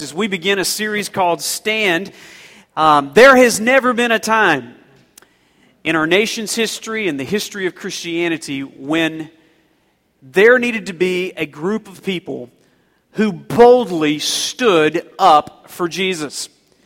As we begin a series called Stand, there has never been a time in our nation's history and the history of Christianity when there needed to be a group of people who boldly stood up for Jesus,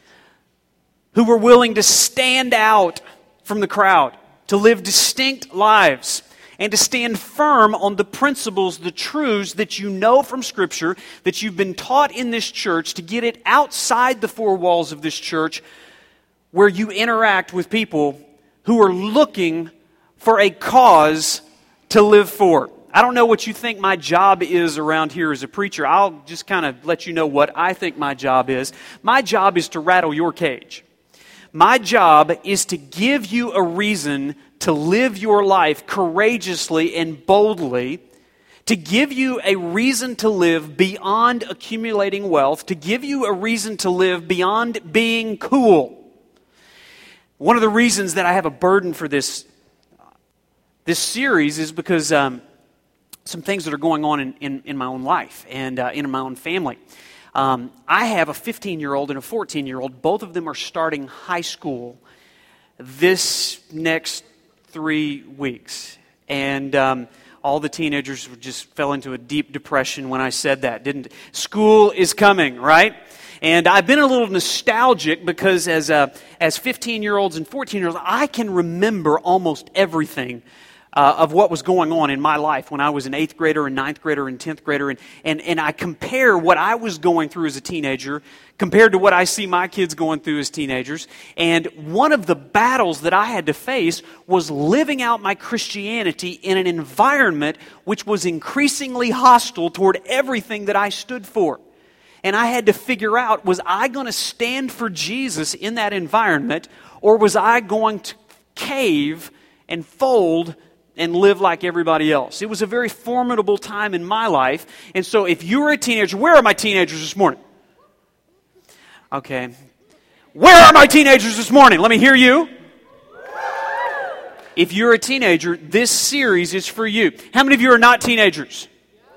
who were willing to stand out from the crowd, to live distinct lives, and to stand firm on the principles, the truths that you know from Scripture, that you've been taught in this church, to get it outside the four walls of this church, where you interact with people who are looking for a cause to live for. I don't know what you think my job is around here as a preacher. I'll just kind of let you know what I think my job is. My job is to rattle your cage. My job is to give you a reason to live your life courageously and boldly, to give you a reason to live beyond accumulating wealth, to give you a reason to live beyond being cool. One of the reasons that I have a burden for this series is because some things that are going on in my own life and in my own family. I have a 15-year-old and a 14-year-old. Both of them are starting high school this next 3 weeks. And all the teenagers just fell into a deep depression when I said that, didn't? School is coming, right? And I've been a little nostalgic because as 15-year-olds and 14-year-olds, I can remember almost everything of what was going on in my life when I was an 8th grader and 9th grader and 10th grader. And I compare what I was going through as a teenager compared to what I see my kids going through as teenagers. And one of the battles that I had to face was living out my Christianity in an environment which was increasingly hostile toward everything that I stood for. And I had to figure out, was I going to stand for Jesus in that environment, or was I going to cave and fold and live like everybody else? It was a very formidable time in my life. And so if you were a teenager, where are my teenagers this morning? Okay. Where are my teenagers this morning? Let me hear you. If you're a teenager, this series is for you. How many of you are not teenagers?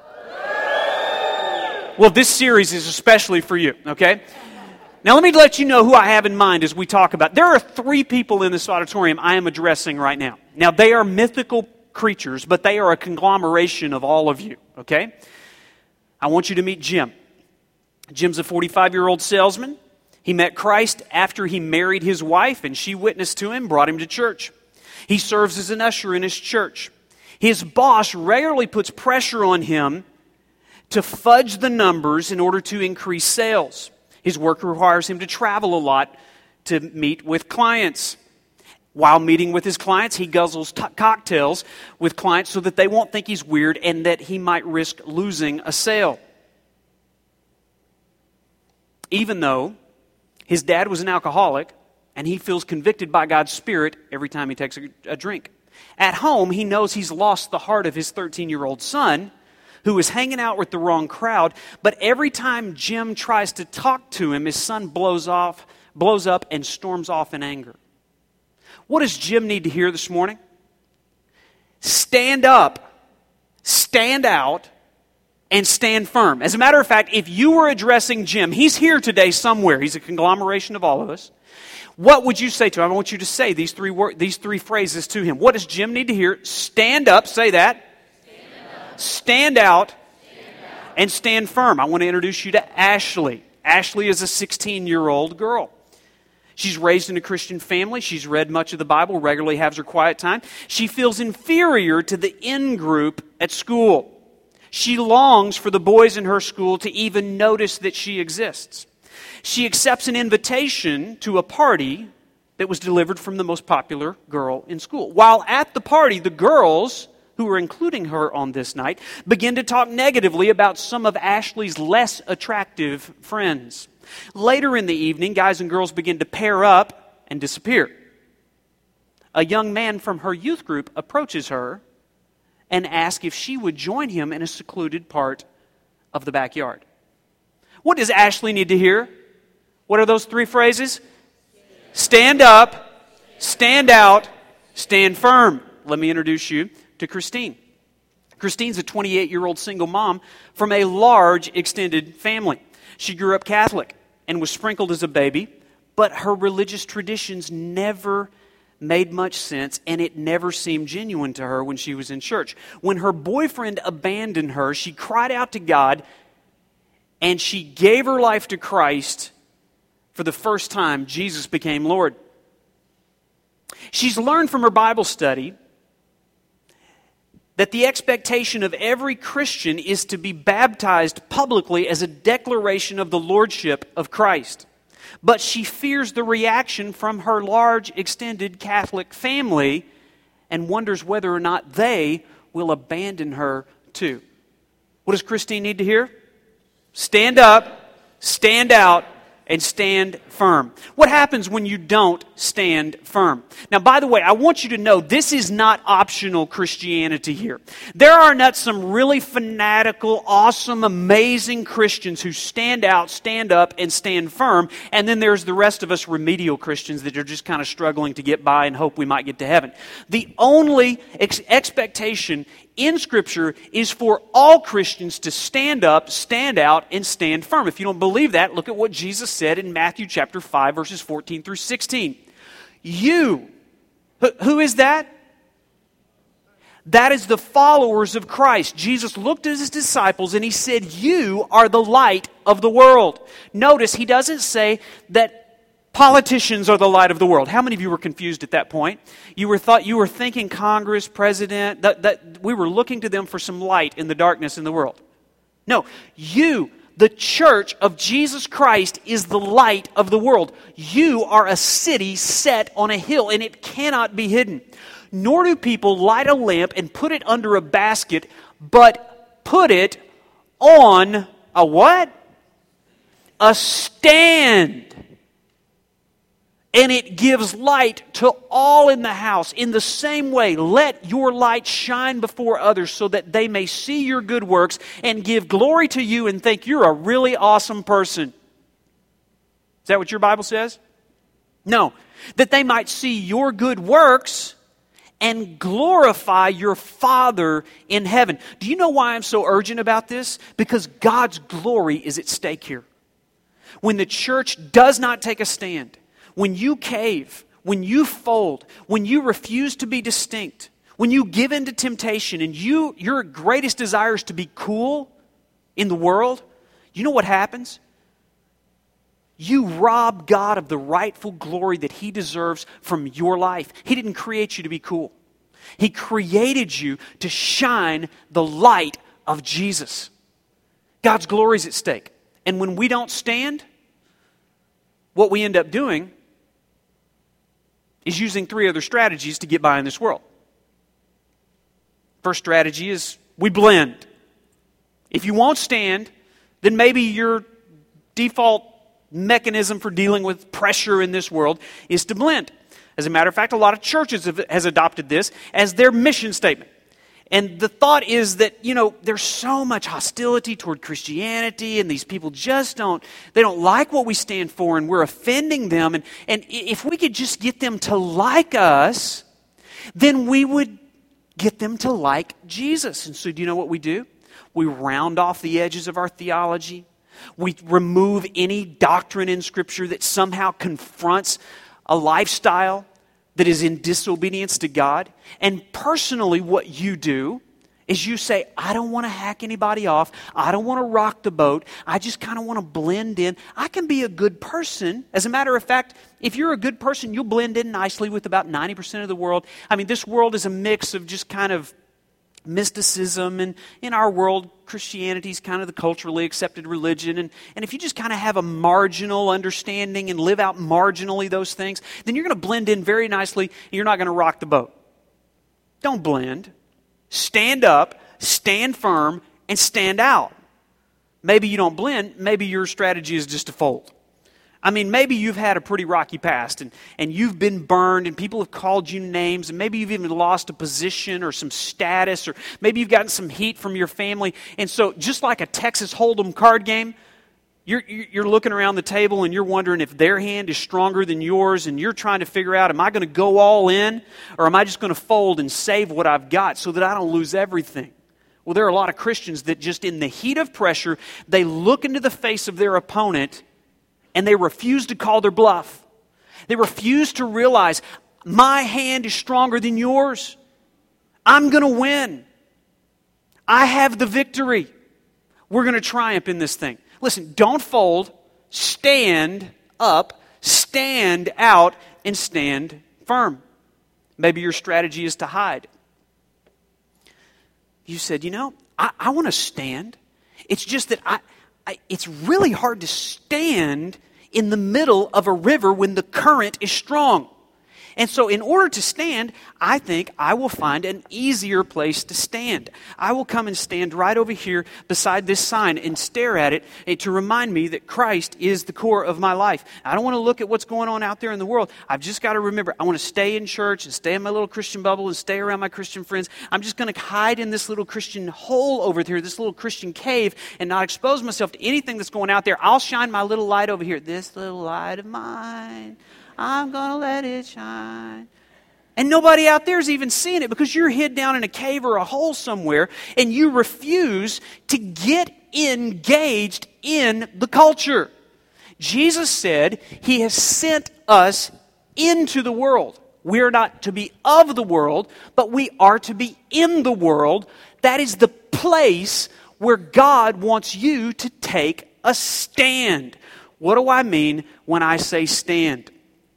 Well, this series is especially for you, okay? Now, let me let you know who I have in mind as we talk about. There are 3 people in this auditorium I am addressing right now. Now, they are mythical creatures, but they are a conglomeration of all of you, okay? I want you to meet Jim. Jim's a 45-year-old salesman. He met Christ after he married his wife, and she witnessed to him, brought him to church. He serves as an usher in his church. His boss rarely puts pressure on him to fudge the numbers in order to increase sales. His work requires him to travel a lot to meet with clients. While meeting with his clients, he guzzles cocktails with clients so that they won't think he's weird and that he might risk losing a sale. Even though his dad was an alcoholic and he feels convicted by God's Spirit every time he takes a drink. At home, he knows he's lost the heart of his 13-year-old son, who is hanging out with the wrong crowd, but every time Jim tries to talk to him, his son blows up and storms off in anger. What does Jim need to hear this morning? Stand up, stand out, and stand firm. As a matter of fact, if you were addressing Jim, he's here today somewhere. He's a conglomeration of all of us. What would you say to him? I want you to say these three phrases to him. What does Jim need to hear? Stand up, say that. Stand out, and stand firm. I want to introduce you to Ashley. Ashley is a 16-year-old girl. She's raised in a Christian family. She's read much of the Bible, regularly has her quiet time. She feels inferior to the in-group at school. She longs for the boys in her school to even notice that she exists. She accepts an invitation to a party that was delivered from the most popular girl in school. While at the party, the girls who are including her on this night, begin to talk negatively about some of Ashley's less attractive friends. Later in the evening, guys and girls begin to pair up and disappear. A young man from her youth group approaches her and asks if she would join him in a secluded part of the backyard. What does Ashley need to hear? What are those 3 phrases? Stand up, stand out, stand firm. Let me introduce you to Christine. Christine's a 28-year-old single mom from a large extended family. She grew up Catholic and was sprinkled as a baby, but her religious traditions never made much sense, and it never seemed genuine to her when she was in church. When her boyfriend abandoned her, she cried out to God, and she gave her life to Christ. For the first time, Jesus became Lord. She's learned from her Bible study that the expectation of every Christian is to be baptized publicly as a declaration of the lordship of Christ. But she fears the reaction from her large, extended Catholic family and wonders whether or not they will abandon her too. What does Christine need to hear? Stand up, stand out, and stand firm. What happens when you don't stand firm? Now, by the way, I want you to know this is not optional Christianity here. There are not some really fanatical, awesome, amazing Christians who stand out, stand up, and stand firm, and then there's the rest of us remedial Christians that are just kind of struggling to get by and hope we might get to heaven. The only expectation in Scripture is for all Christians to stand up, stand out, and stand firm. If you don't believe that, look at what Jesus said in Matthew chapter 5, verses 14 through 16. You, who is that? That is the followers of Christ. Jesus looked at his disciples and he said, you are the light of the world. Notice, he doesn't say that politicians are the light of the world. How many of you were confused at that point? You were thinking Congress, president, that we were looking to them for some light in the darkness in the world. No, you, the church of Jesus Christ, is the light of the world. You are a city set on a hill, and it cannot be hidden. Nor do people light a lamp and put it under a basket, but put it on a what? A stand. And it gives light to all in the house. In the same way, let your light shine before others so that they may see your good works and give glory to you and think you're a really awesome person. Is that what your Bible says? No. That they might see your good works and glorify your Father in heaven. Do you know why I'm so urgent about this? Because God's glory is at stake here. When the church does not take a stand, when you cave, when you fold, when you refuse to be distinct, when you give in to temptation and your greatest desire is to be cool in the world, you know what happens? You rob God of the rightful glory that He deserves from your life. He didn't create you to be cool. He created you to shine the light of Jesus. God's glory is at stake. And when we don't stand, what we end up doing is using three other strategies to get by in this world. First strategy is we blend. If you won't stand, then maybe your default mechanism for dealing with pressure in this world is to blend. As a matter of fact, a lot of churches has adopted this as their mission statement. And the thought is that, there's so much hostility toward Christianity and these people just don't like what we stand for and we're offending them. And if we could just get them to like us, then we would get them to like Jesus. And so do you know what we do? We round off the edges of our theology. We remove any doctrine in Scripture that somehow confronts a lifestyle that is in disobedience to God. And personally, what you do is you say, I don't want to hack anybody off. I don't want to rock the boat. I just kind of want to blend in. I can be a good person. As a matter of fact, if you're a good person, you'll blend in nicely with about 90% of the world. I mean, this world is a mix of just kind of mysticism, and in our world, Christianity is kind of the culturally accepted religion, and if you just kind of have a marginal understanding and live out marginally those things, then you're going to blend in very nicely, and you're not going to rock the boat. Don't blend. Stand up, stand firm, and stand out. Maybe you don't blend, maybe your strategy is just to fold. I mean, maybe you've had a pretty rocky past and you've been burned and people have called you names, and maybe you've even lost a position or some status, or maybe you've gotten some heat from your family. And so just like a Texas Hold'em card game, you're looking around the table and you're wondering if their hand is stronger than yours, and you're trying to figure out, am I going to go all in or am I just going to fold and save what I've got so that I don't lose everything? Well, there are a lot of Christians that just in the heat of pressure, they look into the face of their opponent and they refuse to call their bluff. They refuse to realize, my hand is stronger than yours. I'm going to win. I have the victory. We're going to triumph in this thing. Listen, don't fold. Stand up. Stand out and stand firm. Maybe your strategy is to hide. You said, I want to stand. It's just that it's really hard to stand in the middle of a river when the current is strong. And so in order to stand, I think I will find an easier place to stand. I will come and stand right over here beside this sign and stare at it to remind me that Christ is the core of my life. I don't want to look at what's going on out there in the world. I've just got to remember, I want to stay in church and stay in my little Christian bubble and stay around my Christian friends. I'm just going to hide in this little Christian hole over here, this little Christian cave, and not expose myself to anything that's going out there. I'll shine my little light over here. This little light of mine, I'm going to let it shine. And nobody out there is even seeing it because you're hid down in a cave or a hole somewhere and you refuse to get engaged in the culture. Jesus said He has sent us into the world. We are not to be of the world, but we are to be in the world. That is the place where God wants you to take a stand. What do I mean when I say stand?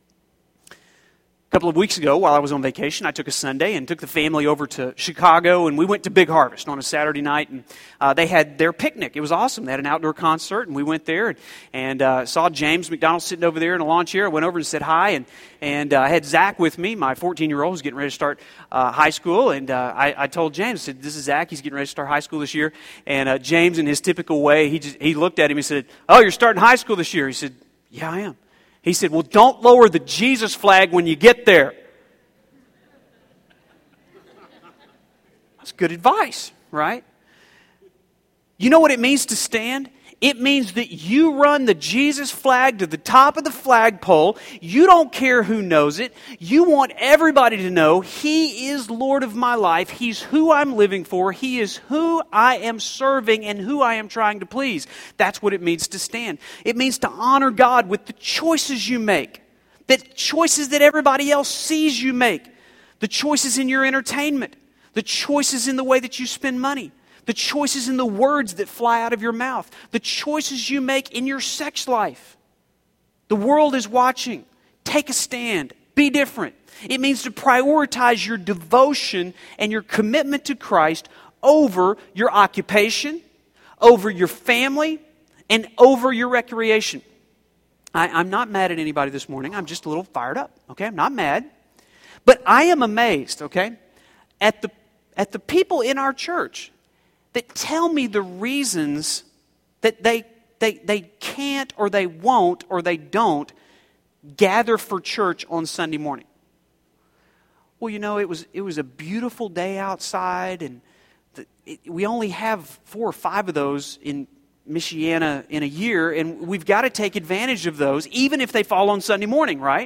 A couple of weeks ago, while I was on vacation, I took a Sunday and took the family over to Chicago, and we went to Big Harvest on a Saturday night, and they had their picnic. It was awesome. They had an outdoor concert, and we went there and saw James McDonald sitting over there in a lawn chair. I went over and said hi, and I had Zach with me, my 14-year-old who's getting ready to start high school, and I told James, I said, this is Zach. He's getting ready to start high school this year, and James, in his typical way, he looked at him, he said, oh, you're starting high school this year? He said, yeah, I am. He said, well, don't lower the Jesus flag when you get there. That's good advice, right? You know what it means to stand? It means that you run the Jesus flag to the top of the flagpole. You don't care who knows it. You want everybody to know He is Lord of my life. He's who I'm living for. He is who I am serving and who I am trying to please. That's what it means to stand. It means to honor God with the choices you make. The choices that everybody else sees you make. The choices in your entertainment. The choices in the way that you spend money. The choices in the words that fly out of your mouth. The choices you make in your sex life. The world is watching. Take a stand. Be different. It means to prioritize your devotion and your commitment to Christ over your occupation, over your family, and over your recreation. I'm not mad at anybody this morning. I'm just a little fired up. Okay, I'm not mad. But I am amazed, okay, at the people in our church that tell me the reasons that they can't or they won't or they don't gather for church on Sunday morning. Well, it was a beautiful day outside, and we only have 4 or 5 of those in Michiana in a year, and we've got to take advantage of those, even if they fall on Sunday morning, right?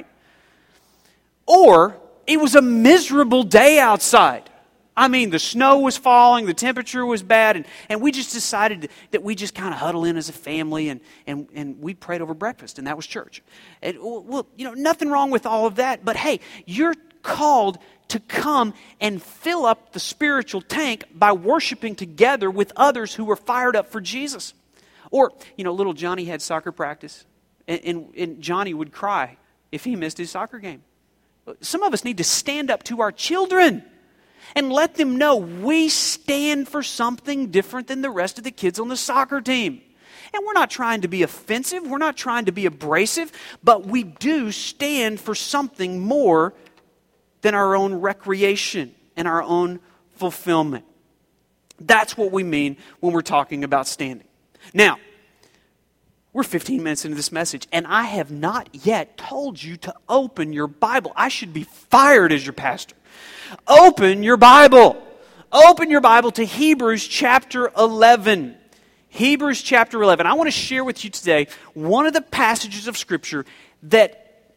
Or it was a miserable day outside. I mean, the snow was falling, the temperature was bad, and we just decided that we just kind of huddle in as a family, and we prayed over breakfast, and that was church. And, well, nothing wrong with all of that, but hey, you're called to come and fill up the spiritual tank by worshiping together with others who were fired up for Jesus. Or, little Johnny had soccer practice, and Johnny would cry if he missed his soccer game. Some of us need to stand up to our children and let them know we stand for something different than the rest of the kids on the soccer team. And we're not trying to be offensive. We're not trying to be abrasive. But we do stand for something more than our own recreation and our own fulfillment. That's what we mean when we're talking about standing. Now, we're 15 minutes into this message, and I have not yet told you to open your Bible. I should be fired as your pastor. Open your Bible. Open your Bible to Hebrews chapter 11. Hebrews chapter 11. I want to share with you today one of the passages of Scripture that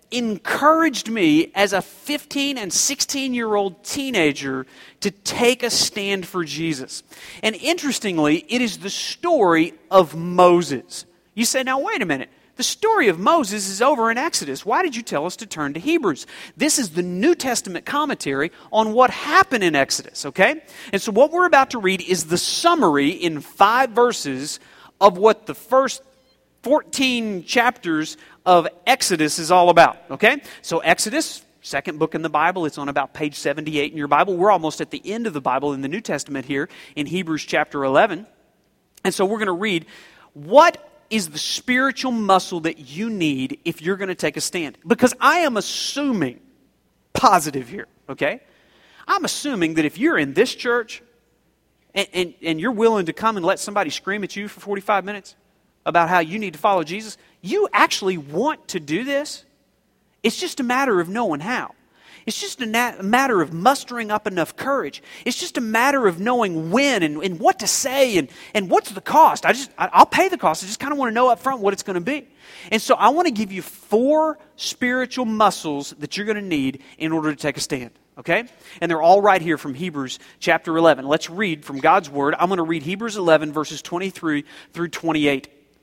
encouraged me as a 15 and 16-year-old teenager to take a stand for Jesus. And interestingly, it is the story of Moses. You say, now wait a minute. The story of Moses is over in Exodus. Why did you tell us to turn to Hebrews? This is the New Testament commentary on what happened in Exodus, okay? And so what we're about to read is the summary in 5 verses of what the first 14 chapters of Exodus is all about, okay? So Exodus, second book in the Bible, it's on about page 78 in your Bible. We're almost at the end of the Bible in the New Testament here in Hebrews chapter 11. And so we're going to read what is the spiritual muscle that you need if you're going to take a stand. Because I am assuming, positive here, okay? I'm assuming that if you're in this church and you're willing to come and let somebody scream at you for 45 minutes about how you need to follow Jesus, you actually want to do this. It's just a matter of knowing how. It's just a matter of mustering up enough courage. It's just a matter of knowing when and what to say and what's the cost. I'll pay the cost. I just kind of want to know up front what it's going to be. And so I want to give you 4 spiritual muscles that you're going to need in order to take a stand. Okay? And they're all right here from Hebrews chapter 11. Let's read from God's Word. I'm going to read Hebrews 11 verses 23 through 28.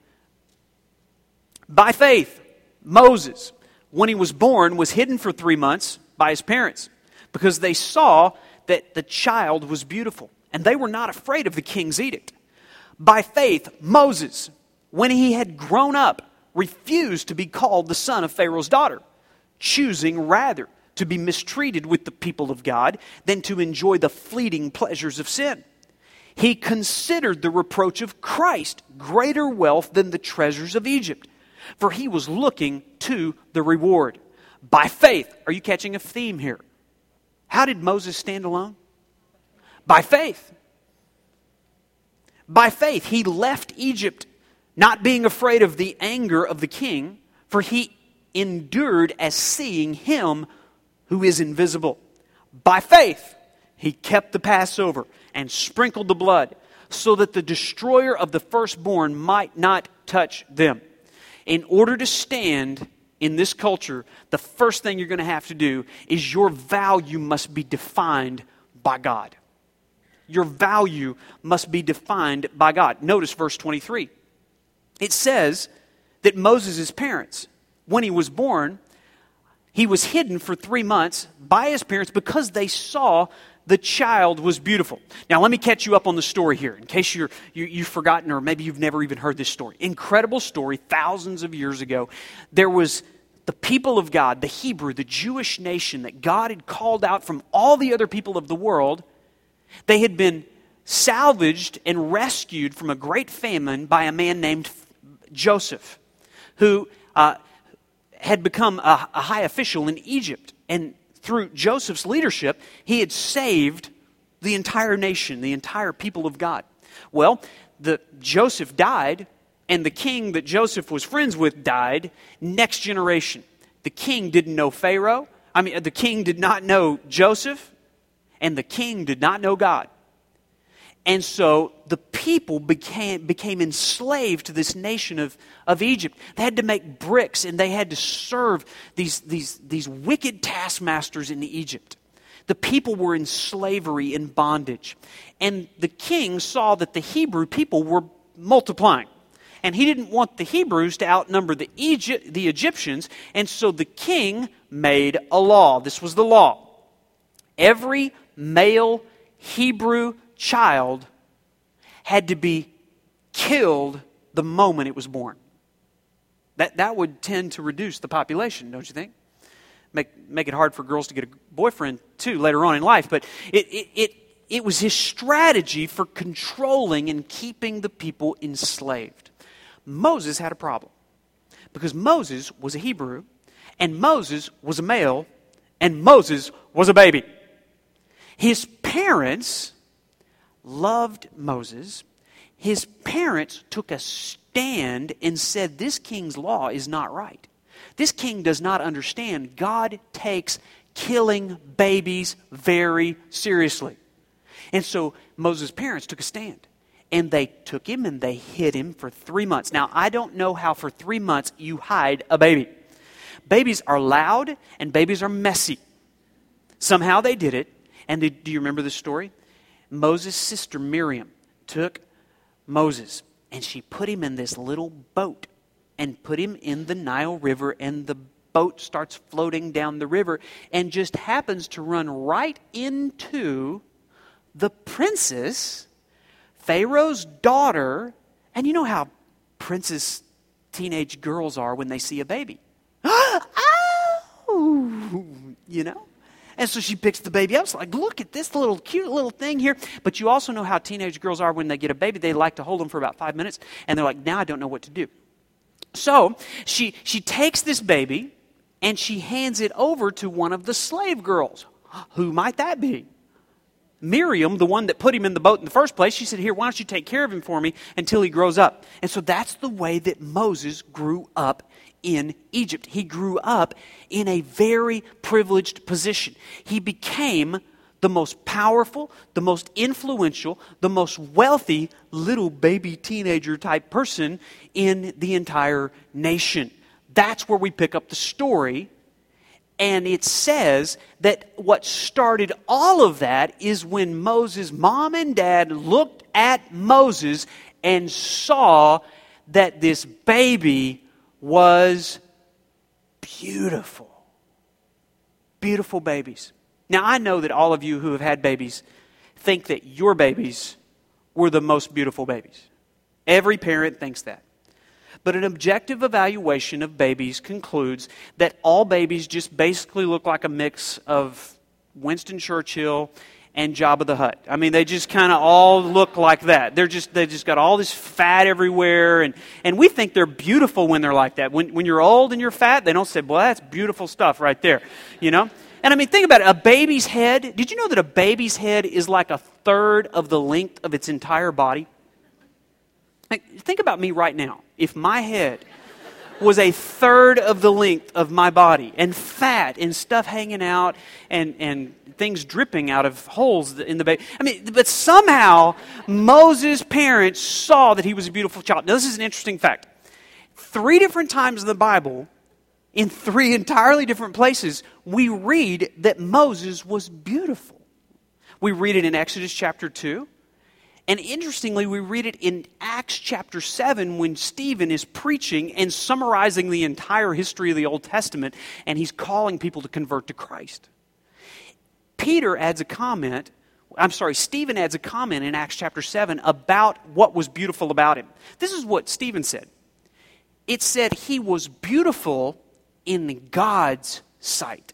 By faith, Moses, when he was born, was hidden for 3 months by his parents, because they saw that the child was beautiful, and they were not afraid of the king's edict. By faith, Moses, when he had grown up, refused to be called the son of Pharaoh's daughter, choosing rather to be mistreated with the people of God than to enjoy the fleeting pleasures of sin. He considered the reproach of Christ greater wealth than the treasures of Egypt, for he was looking to the reward. By faith, are you catching a theme here? How did Moses stand alone? By faith. By faith, he left Egypt, not being afraid of the anger of the king, for he endured as seeing him who is invisible. By faith, he kept the Passover and sprinkled the blood, so that the destroyer of the firstborn might not touch them. In order to stand in this culture, the first thing you're going to have to do is your value must be defined by God. Your value must be defined by God. Notice verse 23. It says that Moses' parents, when he was born, he was hidden for 3 months by his parents because they saw the child was beautiful. Now, let me catch you up on the story here, in case you've forgotten, or maybe you've never even heard this story. Incredible story, thousands of years ago. There was the people of God, the Hebrew, the Jewish nation that God had called out from all the other people of the world. They had been salvaged and rescued from a great famine by a man named Joseph, who had become a high official in Egypt. And through Joseph's leadership, he had saved the entire nation, the entire people of God. Well, Joseph died, and the king that Joseph was friends with died. Next generation. The king didn't know Pharaoh. The king did not know Joseph, and the king did not know God. And so the people became enslaved to this nation of Egypt. They had to make bricks, and they had to serve these wicked taskmasters in Egypt. The people were in slavery, in bondage. And the king saw that the Hebrew people were multiplying. And he didn't want the Hebrews to outnumber the Egyptians. And so the king made a law. This was the law. Every male Hebrew child had to be killed the moment it was born. That would tend to reduce the population, don't you think? Make it hard for girls to get a boyfriend too later on in life. But it was his strategy for controlling and keeping the people enslaved. Moses had a problem, because Moses was a Hebrew, and Moses was a male, and Moses was a baby. His parents loved Moses. His parents took a stand and said, this king's law is not right. This king does not understand. God takes killing babies very seriously. And so Moses' parents took a stand. And they took him and they hid him for 3 months. Now, I don't know how for 3 months you hide a baby. Babies are loud and babies are messy. Somehow they did it. And do you remember the story? Moses' sister Miriam took Moses and she put him in this little boat and put him in the Nile River, and the boat starts floating down the river and just happens to run right into the princess, Pharaoh's daughter. And you know how princess teenage girls are when they see a baby. Oh, you know? And so she picks the baby up. It's like, look at this little cute little thing here. But you also know how teenage girls are when they get a baby. They like to hold them for about 5 minutes. And they're like, now I don't know what to do. So she takes this baby and she hands it over to one of the slave girls. Who might that be? Miriam, the one that put him in the boat in the first place. She said, here, why don't you take care of him for me until he grows up? And so that's the way that Moses grew up in Egypt. He grew up in a very privileged position. He became the most powerful, the most influential, the most wealthy little baby teenager type person in the entire nation. That's where we pick up the story. And it says that what started all of that is when Moses' mom and dad looked at Moses and saw that this baby was beautiful. Beautiful babies. Now, I know that all of you who have had babies think that your babies were the most beautiful babies. Every parent thinks that. But an objective evaluation of babies concludes that all babies just basically look like a mix of Winston Churchill and Jabba the Hutt. I mean, they just kind of all look like that. They just got all this fat everywhere, and we think they're beautiful when they're like that. When you're old and you're fat, they don't say, well, that's beautiful stuff right there, you know? And I mean, think about it. A baby's head, did you know that a baby's head is like a third of the length of its entire body? Like, think about me right now. If my head was a third of the length of my body, and fat and stuff hanging out and things dripping out of holes in the baby. I mean, but somehow Moses' parents saw that he was a beautiful child. Now, this is an interesting fact. 3 different times in the Bible, in 3 entirely different places, we read that Moses was beautiful. We read it in Exodus chapter 2. And interestingly, we read it in Acts chapter 7 when Stephen is preaching and summarizing the entire history of the Old Testament, and he's calling people to convert to Christ. Stephen adds a comment in Acts chapter 7 about what was beautiful about him. This is what Stephen said. It said he was beautiful in God's sight.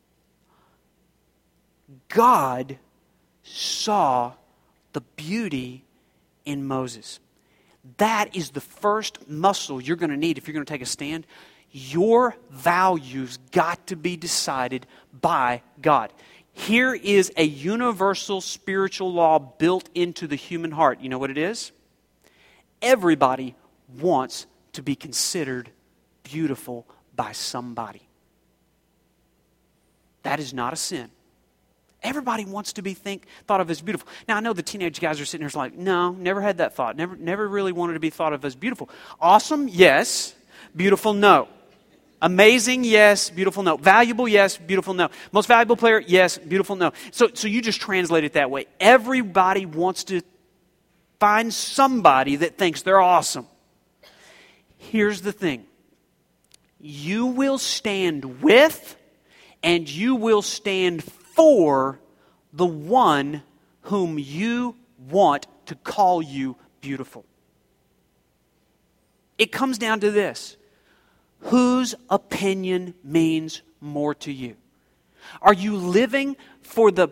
God saw the beauty in Moses. That is the first muscle you're going to need if you're going to take a stand. Your values got to be decided by God. Here is a universal spiritual law built into the human heart. You know what it is? Everybody wants to be considered beautiful by somebody. That is not a sin. Everybody wants to be thought of as beautiful. Now, I know the teenage guys are sitting here like, no, never had that thought. Never really wanted to be thought of as beautiful. Awesome, yes. Beautiful, no. Amazing, yes. Beautiful, no. Valuable, yes. Beautiful, no. Most valuable player, yes. Beautiful, no. So you just translate it that way. Everybody wants to find somebody that thinks they're awesome. Here's the thing. You will stand with and you will stand for the one whom you want to call you beautiful. It comes down to this. Whose opinion means more to you? Are you living for the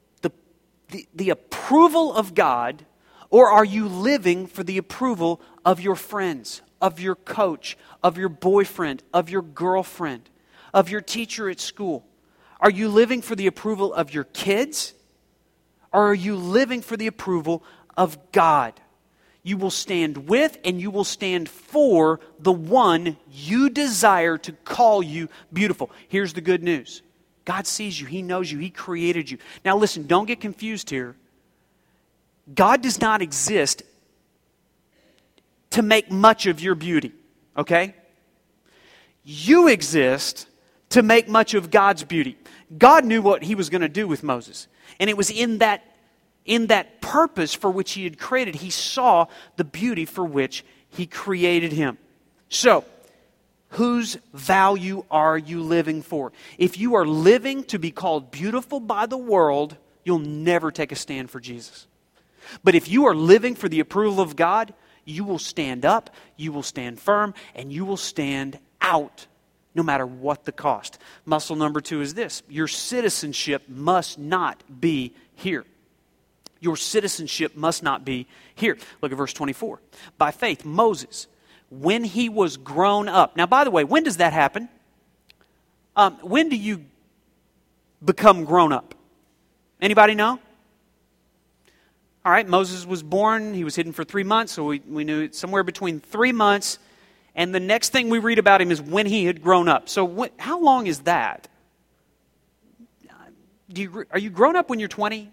approval of God, or are you living for the approval of your friends, of your coach, of your boyfriend, of your girlfriend, of your teacher at school? Are you living for the approval of your kids? Or are you living for the approval of God? You will stand with and you will stand for the one you desire to call you beautiful. Here's the good news. God sees you. He knows you. He created you. Now listen, don't get confused here. God does not exist to make much of your beauty. Okay? You exist to make much of God's beauty. God knew what He was going to do with Moses. And it was in that purpose for which He had created, He saw the beauty for which He created him. So, whose value are you living for? If you are living to be called beautiful by the world, you'll never take a stand for Jesus. But if you are living for the approval of God, you will stand up, you will stand firm, and you will stand out, no matter what the cost. Muscle number 2 is this: your citizenship must not be here. Your citizenship must not be here. Look at verse 24. By faith, Moses, when he was grown up. Now, by the way, when does that happen? When do you become grown up? Anybody know? All right, Moses was born. He was hidden for 3 months, so we knew it's somewhere between 3 months. And the next thing we read about him is when he had grown up. So how long is that? Are you grown up when you're 20?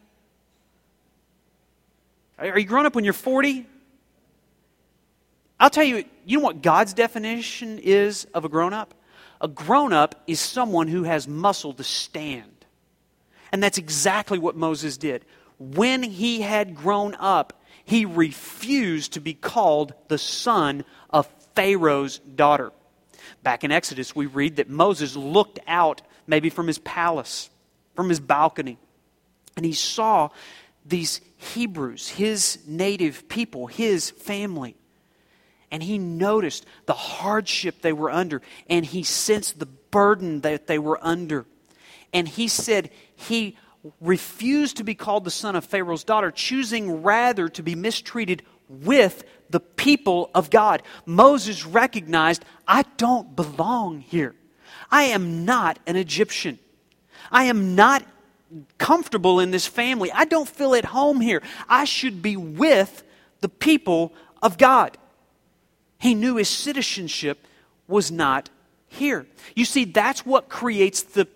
Are you grown up when you're 40? I'll tell you, you know what God's definition is of a grown-up? A grown-up is someone who has muscle to stand. And that's exactly what Moses did. When he had grown up, he refused to be called the son of Pharaoh's daughter. Back in Exodus, we read that Moses looked out maybe from his palace, from his balcony, and he saw these Hebrews, his native people, his family. And he noticed the hardship they were under, and he sensed the burden that they were under. And he said he refused to be called the son of Pharaoh's daughter, choosing rather to be mistreated with the people of God. Moses recognized, I don't belong here. I am not an Egyptian. I am not comfortable in this family. I don't feel at home here. I should be with the people of God. He knew his citizenship was not here. You see, that's what creates the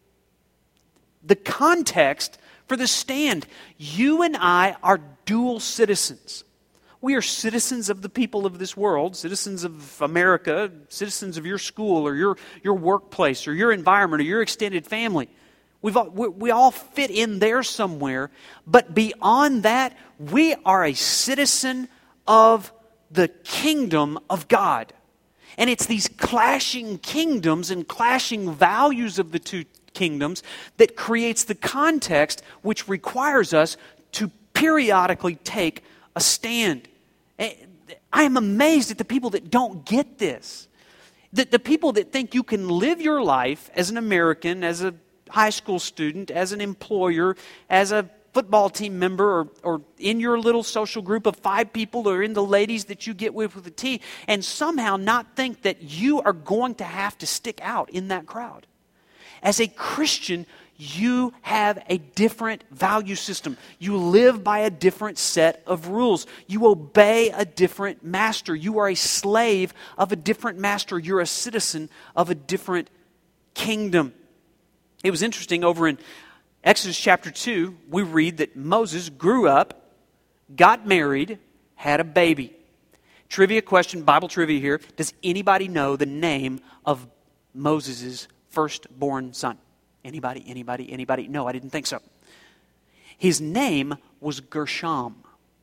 context for the stand. You and I are dual citizens. We are citizens of the people of this world, citizens of America, citizens of your school or your workplace or your environment or your extended family. We all fit in there somewhere. But beyond that, we are a citizen of the kingdom of God. And it's these clashing kingdoms and clashing values of the two kingdoms that creates the context which requires us to periodically take a stand. I am amazed at the people that don't get this. The people that think you can live your life as an American, as a high school student, as an employer, as a football team member, or in your little social group of 5 people, or in the ladies that you get with a tea, and somehow not think that you are going to have to stick out in that crowd. As a Christian, you have a different value system. You live by a different set of rules. You obey a different master. You are a slave of a different master. You're a citizen of a different kingdom. It was interesting, over in Exodus chapter 2, we read that Moses grew up, got married, had a baby. Trivia question, Bible trivia here. Does anybody know the name of Moses' firstborn son? Anybody? No, I didn't think so. His name was Gershom.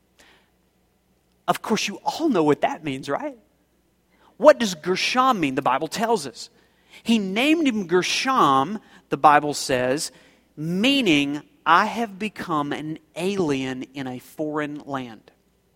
Of course, you all know what that means, right? What does Gershom mean? The Bible tells us. He named him Gershom, the Bible says, meaning, I have become an alien in a foreign land.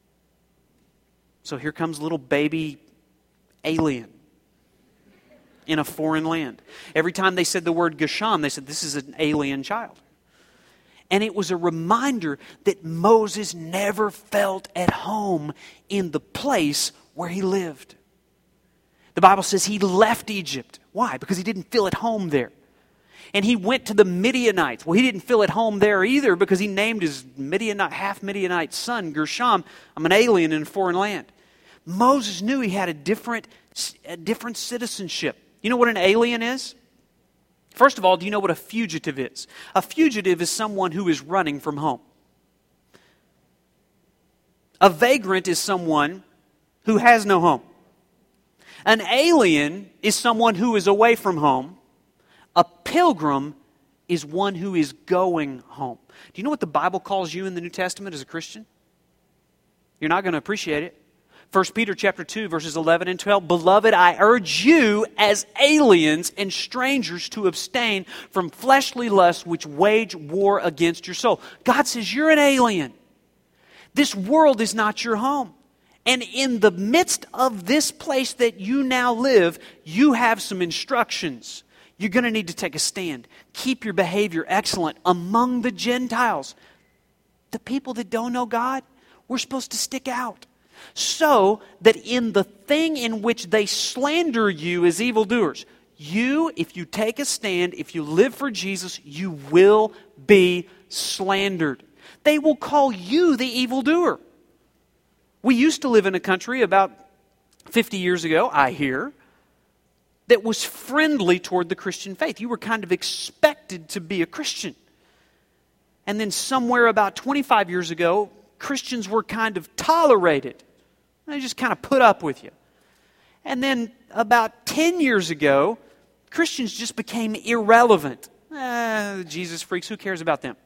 So here comes little baby alien in a foreign land. Every time they said the word Gershom, they said, this is an alien child. And it was a reminder that Moses never felt at home in the place where he lived. The Bible says he left Egypt. Why? Because he didn't feel at home there. And he went to the Midianites. Well, he didn't feel at home there either, because he named his half Midianite son Gershom. I'm an alien in a foreign land. Moses knew he had a different citizenship. You know what an alien is? First of all, do you know what a fugitive is? A fugitive is someone who is running from home. A vagrant is someone who has no home. An alien is someone who is away from home. A pilgrim is one who is going home. Do you know what the Bible calls you in the New Testament as a Christian? You're not going to appreciate it. 1 Peter chapter 2, verses 11 and 12. Beloved, I urge you as aliens and strangers to abstain from fleshly lusts which wage war against your soul. God says you're an alien. This world is not your home. And in the midst of this place that you now live, you have some instructions. You're going to need to take a stand. Keep your behavior excellent among the Gentiles. The people that don't know God, we're supposed to stick out. So that in the thing in which they slander you as evildoers, you, if you take a stand, if you live for Jesus, you will be slandered. They will call you the evildoer. We used to live in a country about 50 years ago, I hear, that was friendly toward the Christian faith. You were kind of expected to be a Christian. And then somewhere about 25 years ago, Christians were kind of tolerated. They just kind of put up with you. And then about 10 years ago, Christians just became irrelevant. Jesus freaks, who cares about them?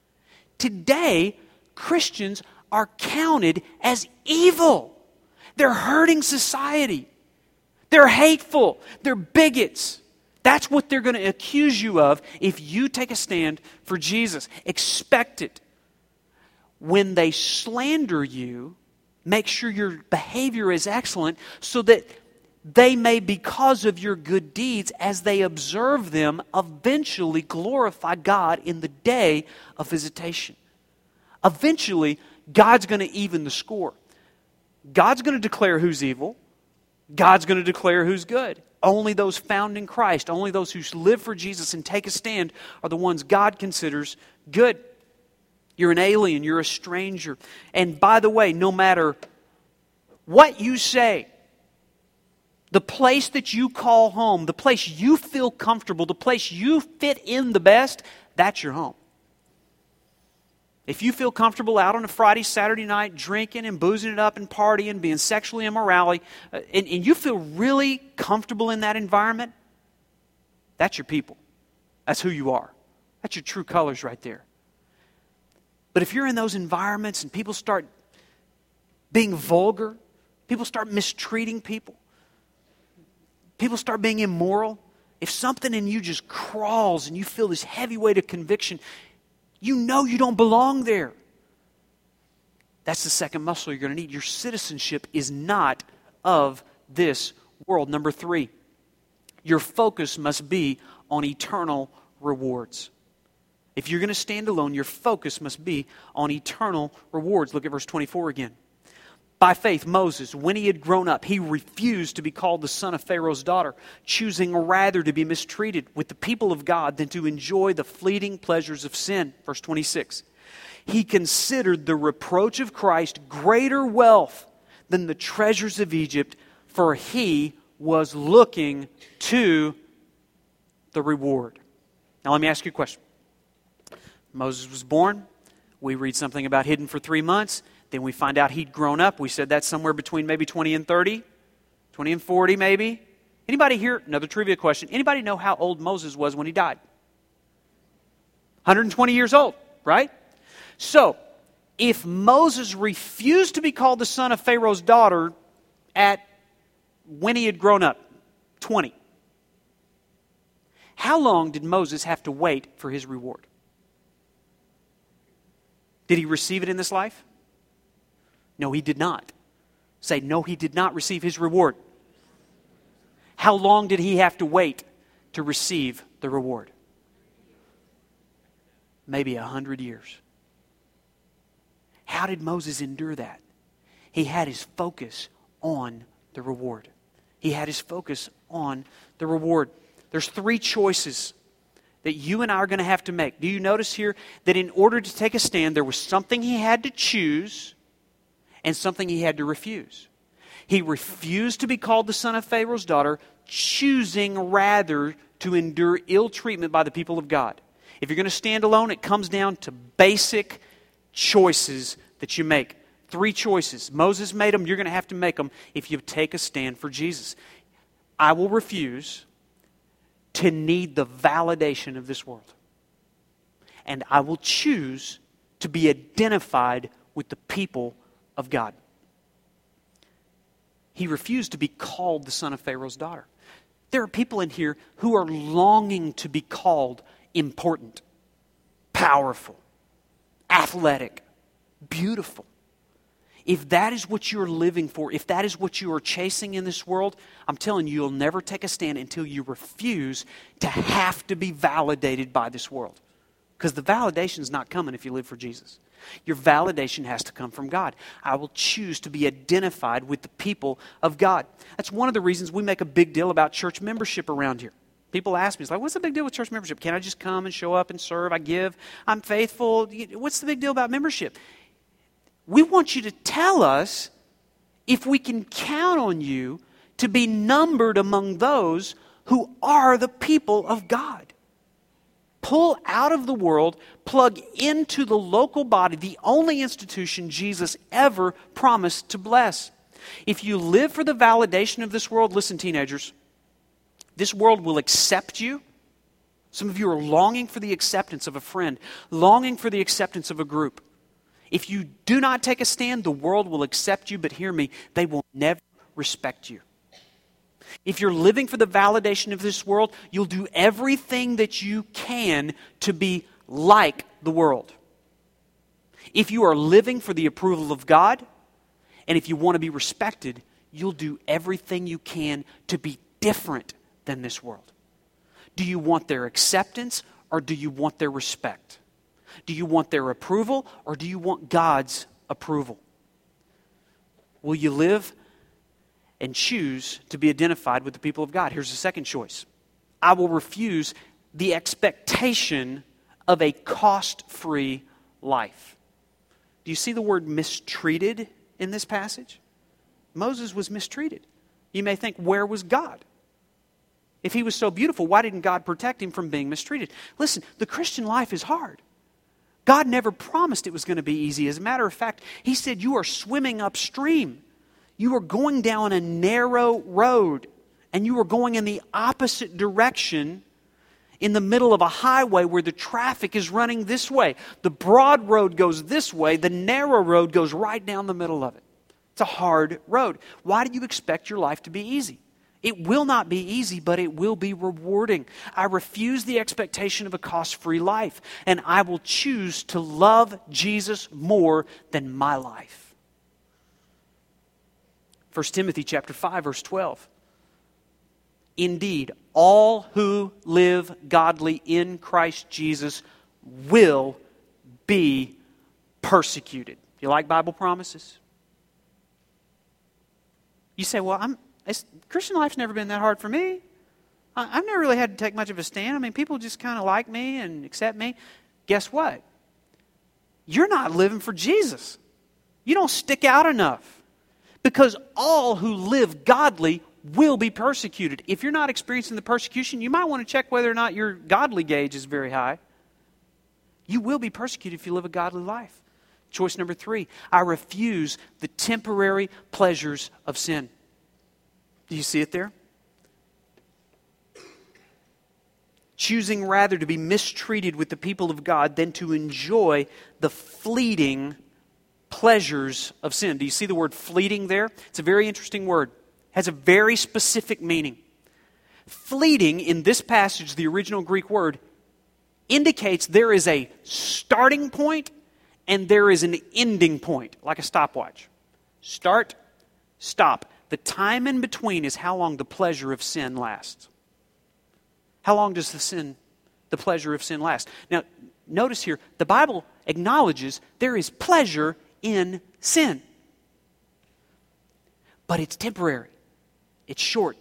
Today, Christians are counted as evil. They're hurting society. They're hateful. They're bigots. That's what they're going to accuse you of if you take a stand for Jesus. Expect it. When they slander you, make sure your behavior is excellent so that they may, because of your good deeds, as they observe them, eventually glorify God in the day of visitation. Eventually, God's going to even the score. God's going to declare who's evil. God's going to declare who's good. Only those found in Christ, only those who live for Jesus and take a stand are the ones God considers good. You're an alien, you're a stranger. And by the way, no matter what you say, the place that you call home, the place you feel comfortable, the place you fit in the best, that's your home. If you feel comfortable out on a Friday, Saturday night, drinking and boozing it up and partying, being sexually immoral, and you feel really comfortable in that environment, that's your people. That's who you are. That's your true colors right there. But if you're in those environments and people start being vulgar, people start mistreating people, people start being immoral, if something in you just crawls and you feel this heavy weight of conviction, you know you don't belong there. That's the second muscle you're going to need. Your citizenship is not of this world. Number 3, your focus must be on eternal rewards. If you're going to stand alone, your focus must be on eternal rewards. Look at verse 24 again. By faith, Moses, when he had grown up, he refused to be called the son of Pharaoh's daughter, choosing rather to be mistreated with the people of God than to enjoy the fleeting pleasures of sin. Verse 26. He considered the reproach of Christ greater wealth than the treasures of Egypt, for he was looking to the reward. Now let me ask you a question. Moses was born. We read something about hidden for 3 months. Then we find out he'd grown up. We said that's somewhere between maybe 20 and 30, 20 and 40 maybe. Anybody here? Another trivia question. Anybody know how old Moses was when he died? 120 years old, right? So, if Moses refused to be called the son of Pharaoh's daughter when he had grown up, 20, how long did Moses have to wait for his reward? Did he receive it in this life? No, he did not. Say, no, he did not receive his reward. How long did he have to wait to receive the reward? Maybe 100 years. How did Moses endure that? He had his focus on the reward. He had his focus on the reward. There's 3 choices that you and I are going to have to make. Do you notice here that in order to take a stand, there was something he had to choose and something he had to refuse. He refused to be called the son of Pharaoh's daughter, choosing rather to endure ill treatment by the people of God. If you're going to stand alone, it comes down to basic choices that you make. 3 choices. Moses made them. You're going to have to make them if you take a stand for Jesus. I will refuse to need the validation of this world. And I will choose to be identified with the people of God. He refused to be called the son of Pharaoh's daughter. There are people in here who are longing to be called important, powerful, athletic, beautiful. If that is what you're living for, if that is what you are chasing in this world, I'm telling you, you'll never take a stand until you refuse to have to be validated by this world. Because the validation is not coming if you live for Jesus. Your validation has to come from God. I will choose to be identified with the people of God. That's one of the reasons we make a big deal about church membership around here. People ask me, it's like, what's the big deal with church membership? Can I just come and show up and serve? I give. I'm faithful. What's the big deal about membership? We want you to tell us if we can count on you to be numbered among those who are the people of God. Pull out of the world, plug into the local body, the only institution Jesus ever promised to bless. If you live for the validation of this world, listen, teenagers, this world will accept you. Some of you are longing for the acceptance of a friend, longing for the acceptance of a group. If you do not take a stand, the world will accept you, but hear me, they will never respect you. If you're living for the validation of this world, you'll do everything that you can to be like the world. If you are living for the approval of God, and if you want to be respected, you'll do everything you can to be different than this world. Do you want their acceptance, or do you want their respect? Do you want their approval, or do you want God's approval? Will you live and choose to be identified with the people of God? Here's the second choice. I will refuse the expectation of a cost-free life. Do you see the word mistreated in this passage? Moses was mistreated. You may think, where was God? If he was so beautiful, why didn't God protect him from being mistreated? Listen, the Christian life is hard. God never promised it was going to be easy. As a matter of fact, He said you are swimming upstream. You are going down a narrow road, and you are going in the opposite direction in the middle of a highway where the traffic is running this way. The broad road goes this way. The narrow road goes right down the middle of it. It's a hard road. Why do you expect your life to be easy? It will not be easy, but it will be rewarding. I refuse the expectation of a cost-free life, and I will choose to love Jesus more than my life. 1 Timothy chapter 5, verse 12. Indeed, all who live godly in Christ Jesus will be persecuted. You like Bible promises? You say, well, Christian life's never been that hard for me. I've never really had to take much of a stand. I mean, people just kind of like me and accept me. Guess what? You're not living for Jesus. You don't stick out enough. Because all who live godly will be persecuted. If you're not experiencing the persecution, you might want to check whether or not your godly gauge is very high. You will be persecuted if you live a godly life. Choice number 3, I refuse the temporary pleasures of sin. Do you see it there? Choosing rather to be mistreated with the people of God than to enjoy the fleeting pleasures of sin. Do you see the word fleeting there? It's a very interesting word. It has a very specific meaning. Fleeting, in this passage, the original Greek word, indicates there is a starting point and there is an ending point, like a stopwatch. Start, stop. The time in between is how long the pleasure of sin lasts. How long does the pleasure of sin last? Now, notice here, the Bible acknowledges there is pleasure in sin. But it's temporary. It's short.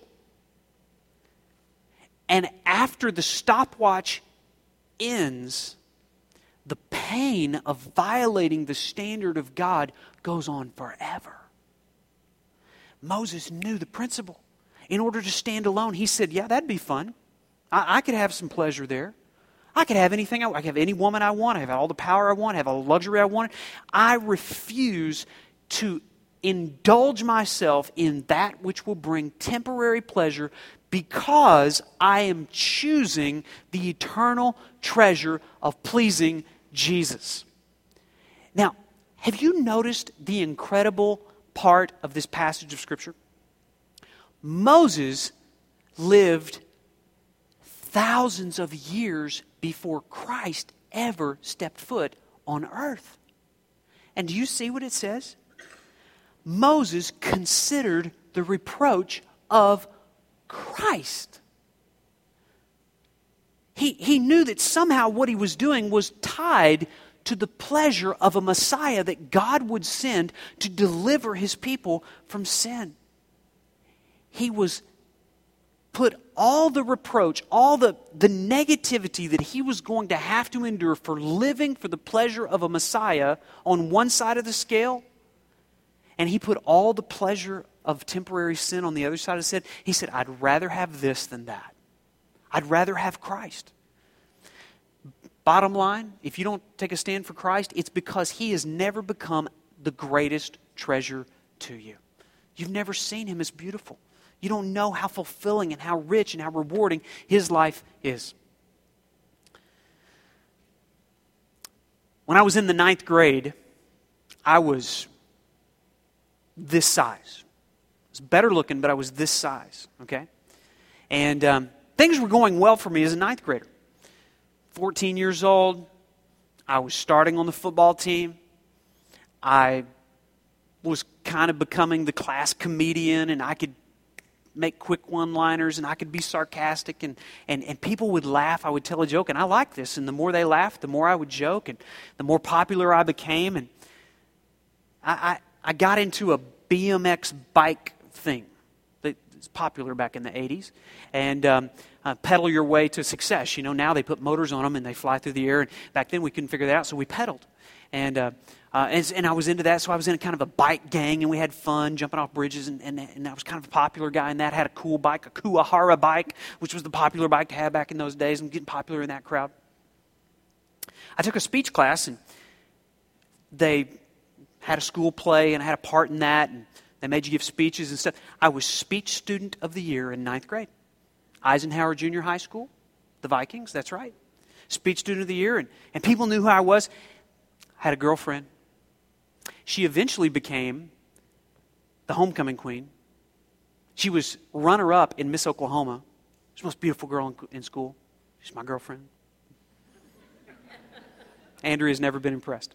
And after the stopwatch ends, the pain of violating the standard of God goes on forever. Moses knew the principle. In order to stand alone, he said, yeah, that'd be fun. I could have some pleasure there. I could have anything I want. I could have any woman I want. I have all the power I want. I have all the luxury I want. I refuse to indulge myself in that which will bring temporary pleasure because I am choosing the eternal treasure of pleasing Jesus. Now, have you noticed the incredible part of this passage of Scripture? Moses lived thousands of years before Christ ever stepped foot on earth. And do you see what it says? Moses considered the reproach of Christ. He knew that somehow what he was doing was tied to the pleasure of a Messiah that God would send to deliver His people from sin. He was put all the reproach, all the negativity that he was going to have to endure for living for the pleasure of a Messiah on one side of the scale, and he put all the pleasure of temporary sin on the other side of the scale. He said, I'd rather have this than that. I'd rather have Christ. Bottom line, if you don't take a stand for Christ, it's because He has never become the greatest treasure to you. You've never seen Him as beautiful. You don't know how fulfilling and how rich and how rewarding His life is. When I was in the 9th grade, I was this size. I was better looking, but I was this size, okay? And things were going well for me as a 9th grader. 14 years old, I was starting on the football team. I was kind of becoming the class comedian, and I could make quick one-liners, and I could be sarcastic, and people would laugh. I would tell a joke, and I liked this. And the more they laughed, the more I would joke, and the more popular I became. And I got into a BMX bike thing that was popular back in the 80s. And pedal your way to success. You know, now they put motors on them, and they fly through the air. And back then we couldn't figure that out, so we pedaled. And I was into that, so I was in a kind of a bike gang, and we had fun jumping off bridges, and I was kind of a popular guy in that. Had a cool bike, a Kuwahara bike, which was the popular bike to have back in those days, and getting popular in that crowd. I took a speech class, and they had a school play, and I had a part in that, and they made you give speeches and stuff. I was Speech Student of the Year in 9th grade. Eisenhower Junior High School, the Vikings, that's right. Speech Student of the Year, and people knew who I was. I had a girlfriend. She eventually became the homecoming queen. She was runner-up in Miss Oklahoma. She's the most beautiful girl in school. She's my girlfriend. Andrea's never been impressed.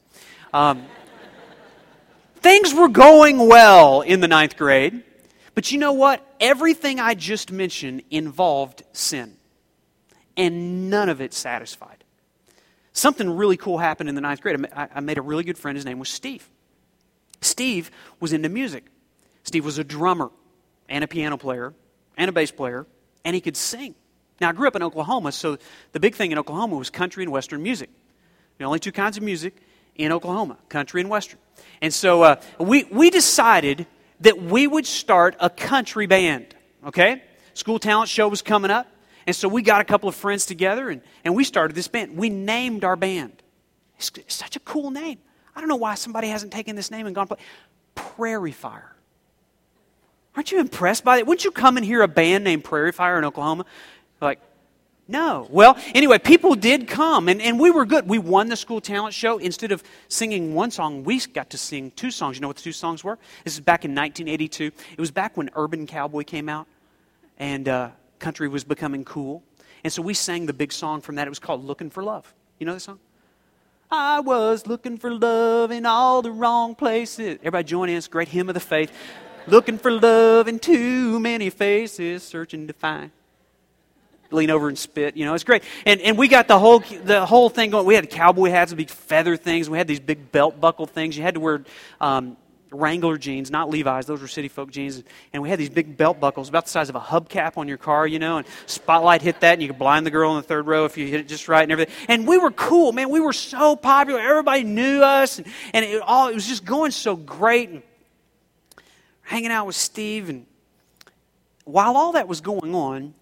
Things were going well in the 9th grade. But you know what? Everything I just mentioned involved sin. And none of it satisfied. Something really cool happened in the 9th grade. I made a really good friend. His name was Steve. Steve was into music. Steve was a drummer and a piano player and a bass player, and he could sing. Now, I grew up in Oklahoma, so the big thing in Oklahoma was country and Western music. The only two kinds of music in Oklahoma, country and Western. And so we decided that we would start a country band, okay? School talent show was coming up, and so we got a couple of friends together, and we started this band. We named our band. It's such a cool name. I don't know why somebody hasn't taken this name and gone, Prairie Fire. Aren't you impressed by it? Wouldn't you come and hear a band named Prairie Fire in Oklahoma? Like, no. Well, anyway, people did come, and we were good. We won the school talent show. Instead of singing one song, we got to sing 2 songs. You know what the 2 songs were? This is back in 1982. It was back when Urban Cowboy came out, and country was becoming cool. And so we sang the big song from that. It was called Looking for Love. You know the song? I was looking for love in all the wrong places. Everybody join in. It's a great hymn of the faith. Looking for love in too many faces, searching to find. Lean over and spit, you know, it's great. And we got the whole thing going. We had cowboy hats, big feather things. We had these big belt buckle things. You had to wear Wrangler jeans, not Levi's. Those were city folk jeans. And we had these big belt buckles about the size of a hubcap on your car, you know, and spotlight hit that, and you could blind the girl in the 3rd row if you hit it just right and everything. And we were cool, man. We were so popular. Everybody knew us, and it was just going so great. And hanging out with Steve, and while all that was going on,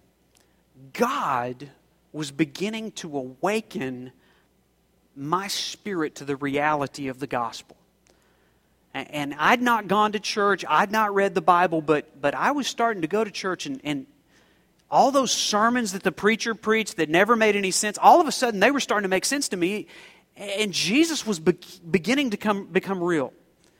God was beginning to awaken my spirit to the reality of the gospel. And I'd not gone to church. I'd not read the Bible, but I was starting to go to church, and all those sermons that the preacher preached that never made any sense, all of a sudden they were starting to make sense to me, and Jesus was beginning to become real.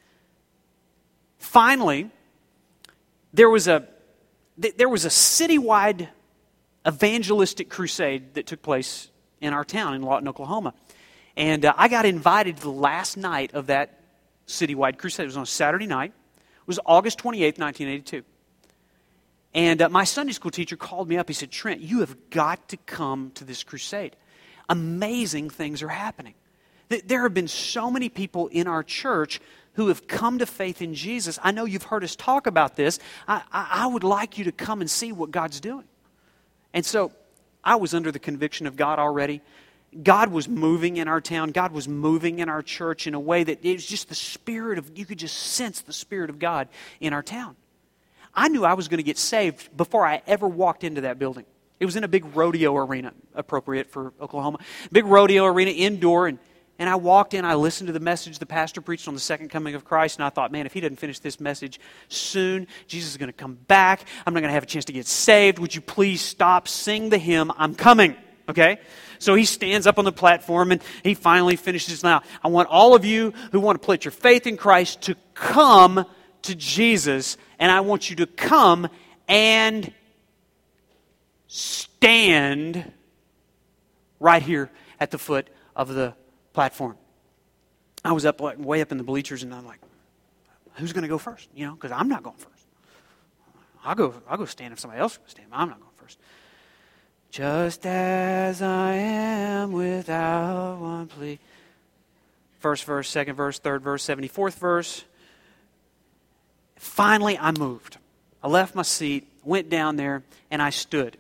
Finally, there was a citywide evangelistic crusade that took place in our town in Lawton, Oklahoma. And I got invited to the last night of that citywide crusade. It was on a Saturday night. It was August 28th, 1982. And my Sunday school teacher called me up. He said, Trent, you have got to come to this crusade. Amazing things are happening. There have been so many people in our church who have come to faith in Jesus. I know you've heard us talk about this. I would like you to come and see what God's doing. And so I was under the conviction of God already. God was moving in our town. God was moving in our church in a way that it was just the Spirit of, you could just sense the Spirit of God in our town. I knew I was going to get saved before I ever walked into that building. It was in a big rodeo arena, appropriate for Oklahoma. Big rodeo arena, indoor, and I walked in, I listened to the message the pastor preached on the second coming of Christ, and I thought, man, if he doesn't finish this message soon, Jesus is going to come back. I'm not going to have a chance to get saved. Would you please stop, sing the hymn, I'm coming, okay? So he stands up on the platform, and he finally finishes. Now, I want all of you who want to put your faith in Christ to come to Jesus, and I want you to come and stand right here at the foot of the platform. I was up way up in the bleachers, and I'm like, who's going to go first? You know, because I'm not going first. I'll go stand if somebody else is going to stand, but I'm not going first. Just as I am without one plea. First verse, second verse, third verse, 74th verse. Finally, I moved. I left my seat, went down there, and I stood.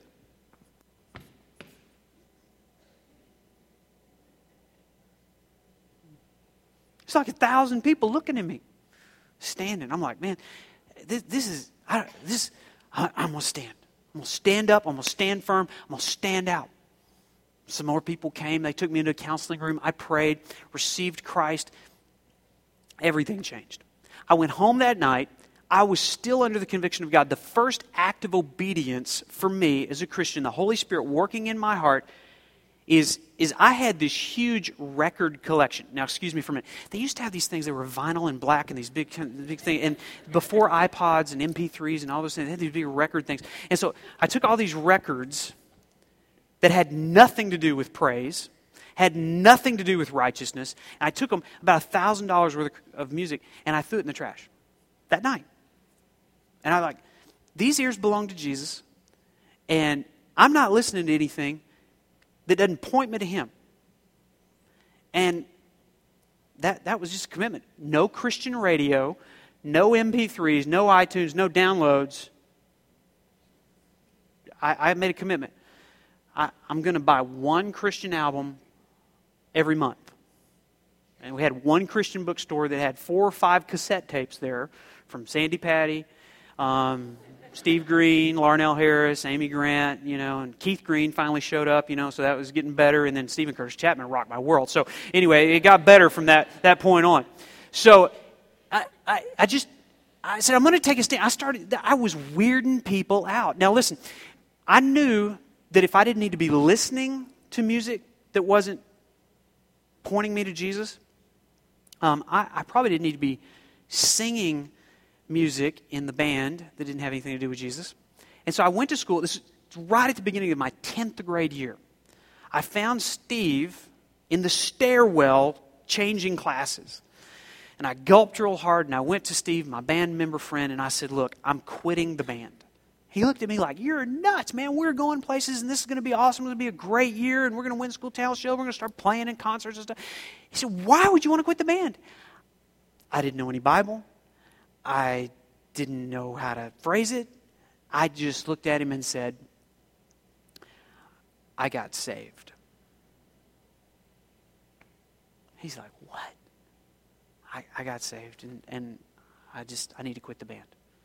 It's like 1,000 people looking at me, standing. I'm like, man, I'm going to stand. I'm going to stand up. I'm going to stand firm. I'm going to stand out. Some more people came. They took me into a counseling room. I prayed, received Christ. Everything changed. I went home that night. I was still under the conviction of God. The first act of obedience for me as a Christian, the Holy Spirit working in my heart, is I had this huge record collection. Now, excuse me for a minute. They used to have these things that were vinyl and black and these big things. And before iPods and MP3s and all those things, they had these big record things. And so I took all these records that had nothing to do with praise, had nothing to do with righteousness, and I took them, about $1,000 worth of music, and I threw it in the trash that night. And I'm like, these ears belong to Jesus, and I'm not listening to anything that doesn't point me to Him. And that was just a commitment. No Christian radio, no MP3s, no iTunes, no downloads. I made a commitment. I'm going to buy one Christian album every month. And we had one Christian bookstore that had 4 or 5 cassette tapes there from Sandy Patty, Steve Green, Larnell Harris, Amy Grant, and Keith Green finally showed up, so that was getting better. And then Stephen Curtis Chapman rocked my world. So anyway, it got better from that point on. So I said, I'm going to take a stand. I was weirding people out. Now listen, I knew that if I didn't need to be listening to music that wasn't pointing me to Jesus, I probably didn't need to be singing music in the band that didn't have anything to do with Jesus. And so I went to school. This is right at the beginning of my 10th grade year. I found Steve in the stairwell changing classes. And I gulped real hard, and I went to Steve, my band member friend, and I said, look, I'm quitting the band. He looked at me like, you're nuts, man. We're going places, and this is going to be awesome. It's going to be a great year, and we're going to win school talent show. We're going to start playing in concerts and stuff. He said, why would you want to quit the band? I didn't know any Bible. I didn't know how to phrase it. I just looked at him and said, I got saved. He's like, what? I got saved, and I need to quit the band.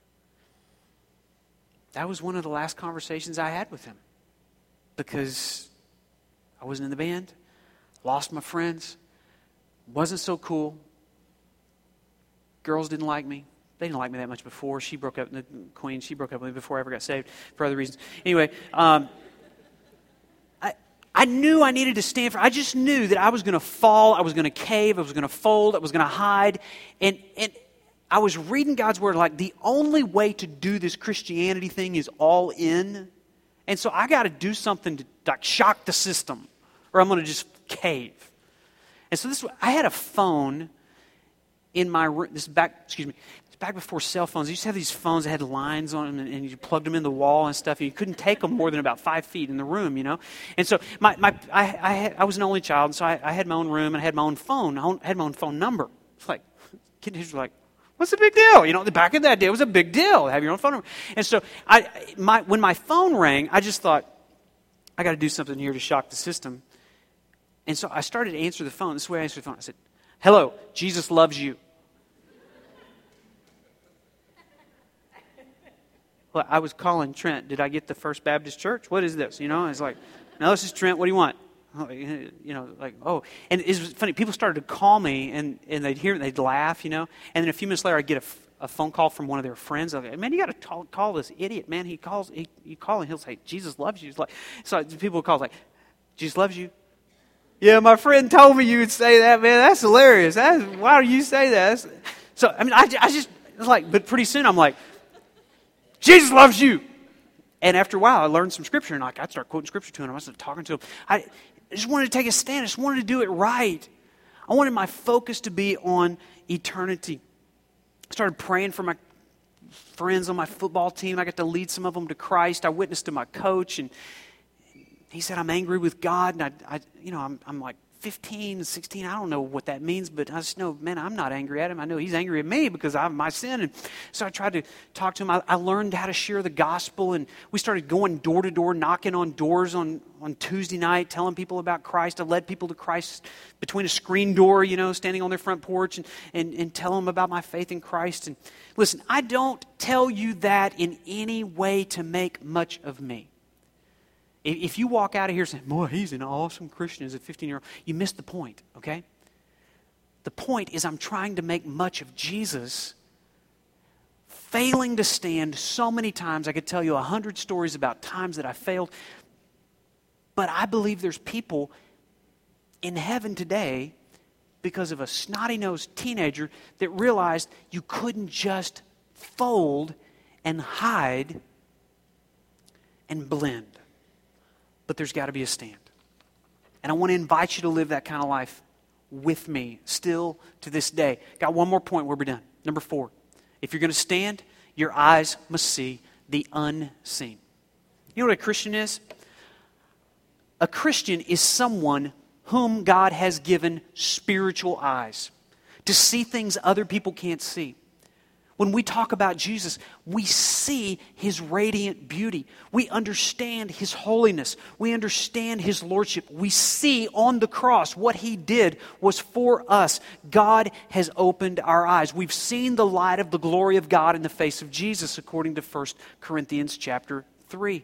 That was one of the last conversations I had with him, because I wasn't in the band, lost my friends, wasn't so cool. girls didn't like me. They didn't like me that much before. She broke up, the Queen, she broke up with me before I ever got saved for other reasons. Anyway, I knew I needed to stand for, I just knew that I was going to fall, I was going to cave, I was going to fold, I was going to hide. And I was reading God's Word like the only way to do this Christianity thing is all in. And so I got to do something to like shock the system or I'm going to just cave. And so I had a phone in my room. This is back before cell phones. You used to have these phones that had lines on them, and you plugged them in the wall and stuff, and you couldn't take them more than about 5 feet in the room, you know. And so I was an only child, so I had my own room, and I had my own phone. I had my own phone number. It's like, kids were like, what's the big deal? You know, back in that day, it was a big deal to have your own phone number. And so when my phone rang, I just thought, I got to do something here to shock the system. And so I started to answer the phone. This is the way I answered the phone. I said, hello, Jesus loves you. Well, I was calling Trent. Did I get the First Baptist Church? What is this? You know, it's like, no, this is Trent. What do you want? You know, like, oh. And it was funny. People started to call me, and they'd hear it, and they'd laugh, you know. And then a few minutes later, I'd get a phone call from one of their friends. I'd go, man, you got to call this idiot, man. You call, and he'll say, Jesus loves you. It's like, so people would call, like, Jesus loves you. Yeah, my friend told me you would say that, man. That's hilarious. Why do you say that? So, I mean, I just, like, but pretty soon I'm like, Jesus loves you. And after a while, I learned some scripture, and I'd start quoting scripture to him. I started talking to him. I just wanted to take a stand. I just wanted to do it right. I wanted my focus to be on eternity. I started praying for my friends on my football team. I got to lead some of them to Christ. I witnessed to my coach, and he said, I'm angry with God. And I'm like 15, 16. I don't know what that means, but I just know, man, I'm not angry at him. I know he's angry at me because I have my sin. And so I tried to talk to him. I learned how to share the gospel, and we started going door to door, knocking on doors on Tuesday night, telling people about Christ. I led people to Christ between a screen door, you know, standing on their front porch and tell them about my faith in Christ. And listen, I don't tell you that in any way to make much of me. If you walk out of here saying, boy, he's an awesome Christian as a 15-year-old, you missed the point, okay? The point is I'm trying to make much of Jesus, failing to stand so many times. I could tell you 100 stories about times that I failed. But I believe there's people in heaven today because of a snotty-nosed teenager that realized you couldn't just fold and hide and blend. But there's got to be a stand. And I want to invite you to live that kind of life with me still to this day. Got one more point where we're done. Number 4. If you're going to stand, your eyes must see the unseen. You know what a Christian is? A Christian is someone whom God has given spiritual eyes to see things other people can't see. When we talk about Jesus, we see His radiant beauty. We understand His holiness. We understand His lordship. We see on the cross what He did was for us. God has opened our eyes. We've seen the light of the glory of God in the face of Jesus, according to 1 Corinthians chapter 3.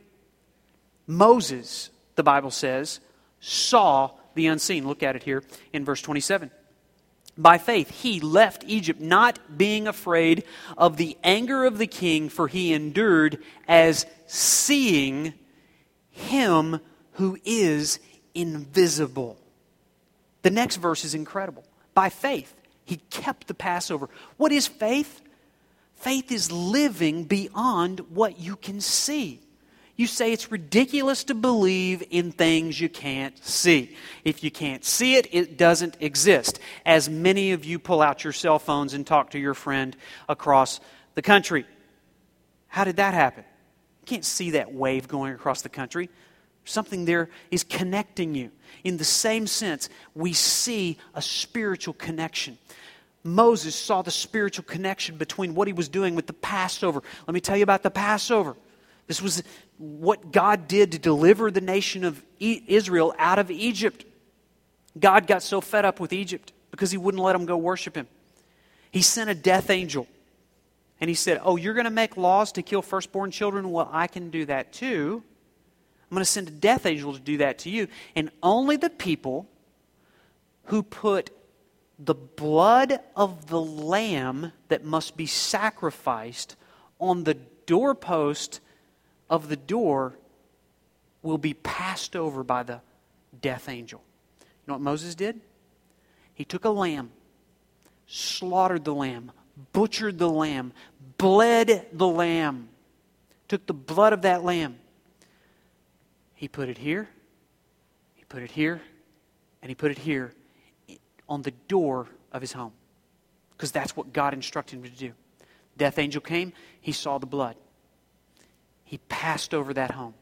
Moses, the Bible says, saw the unseen. Look at it here in verse 27. By faith, he left Egypt, not being afraid of the anger of the king, for he endured as seeing Him who is invisible. The next verse is incredible. By faith, he kept the Passover. What is faith? Faith is living beyond what you can see. You say it's ridiculous to believe in things you can't see. If you can't see it, it doesn't exist. As many of you pull out your cell phones and talk to your friend across the country. How did that happen? You can't see that wave going across the country. Something there is connecting you. In the same sense, we see a spiritual connection. Moses saw the spiritual connection between what he was doing with the Passover. Let me tell you about the Passover. This was what God did to deliver the nation of Israel out of Egypt. God got so fed up with Egypt because He wouldn't let them go worship Him. He sent a death angel. And He said, oh, you're going to make laws to kill firstborn children? Well, I can do that too. I'm going to send a death angel to do that to you. And only the people who put the blood of the lamb that must be sacrificed on the doorpost of the door will be passed over by the death angel. You know what Moses did? He took a lamb, slaughtered the lamb, butchered the lamb, bled the lamb, took the blood of that lamb. He put it here, he put it here, and he put it here on the door of his home. Because that's what God instructed him to do. Death angel came, he saw the blood. He passed over that home.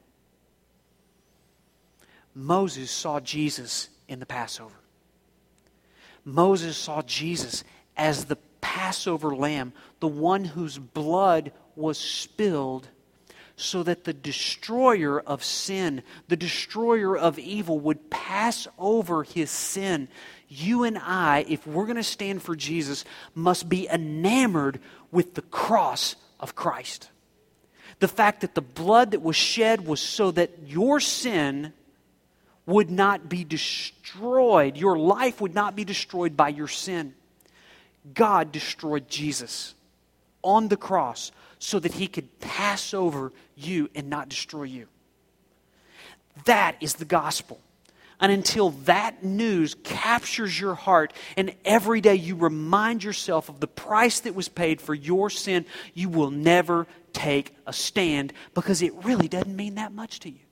Moses saw Jesus in the Passover. Moses saw Jesus as the Passover lamb, the one whose blood was spilled so that the destroyer of sin, the destroyer of evil, would pass over his sin. You and I, if we're going to stand for Jesus, must be enamored with the cross of Christ. The fact that the blood that was shed was so that your sin would not be destroyed. Your life would not be destroyed by your sin. God destroyed Jesus on the cross so that he could pass over you and not destroy you. That is the gospel. And until that news captures your heart and every day you remind yourself of the price that was paid for your sin, you will never take a stand because it really doesn't mean that much to you.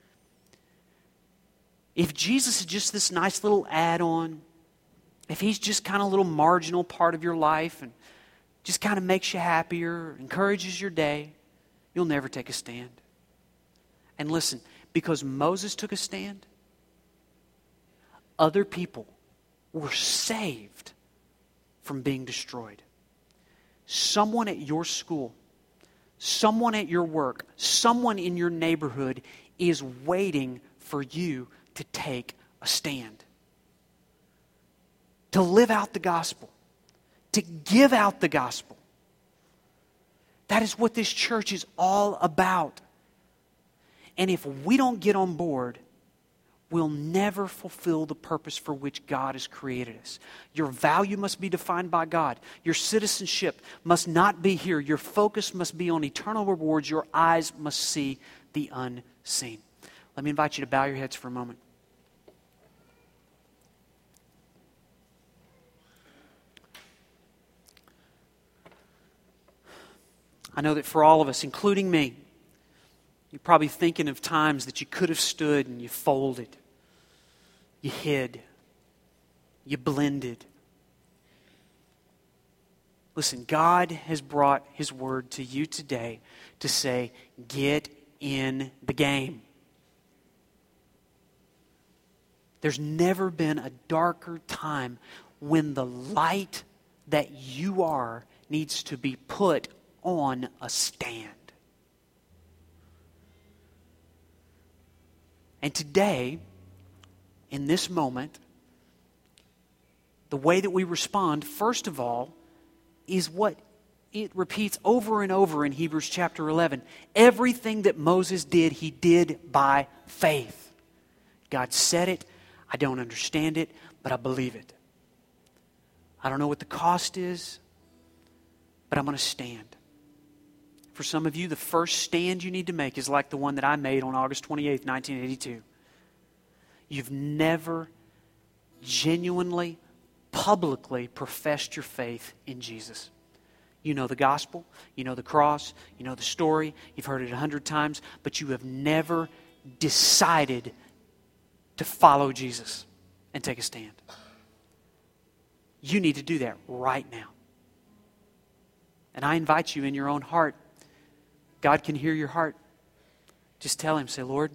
If Jesus is just this nice little add-on, if he's just kind of a little marginal part of your life and just kind of makes you happier, encourages your day, you'll never take a stand. And listen, because Moses took a stand, other people were saved from being destroyed. Someone at your school, someone at your work, someone in your neighborhood is waiting for you to take a stand. To live out the gospel. To give out the gospel. That is what this church is all about. And if we don't get on board, we'll never fulfill the purpose for which God has created us. Your value must be defined by God. Your citizenship must not be here. Your focus must be on eternal rewards. Your eyes must see the unseen. Let me invite you to bow your heads for a moment. I know that for all of us, including me, you're probably thinking of times that you could have stood and you folded, you hid, you blended. Listen, God has brought His word to you today to say, get in the game. There's never been a darker time when the light that you are needs to be put on a stand. And today, in this moment, the way that we respond, first of all, is what it repeats over and over in Hebrews chapter 11. Everything that Moses did, he did by faith. God said it. I don't understand it, but I believe it. I don't know what the cost is, but I'm going to stand. For some of you, the first stand you need to make is like the one that I made on August 28th, 1982. You've never genuinely, publicly professed your faith in Jesus. You know the gospel, you know the cross, you know the story, you've heard it 100 times, but you have never decided to follow Jesus and take a stand. You need to do that right now. And I invite you in your own heart. God can hear your heart. Just tell Him, say, Lord,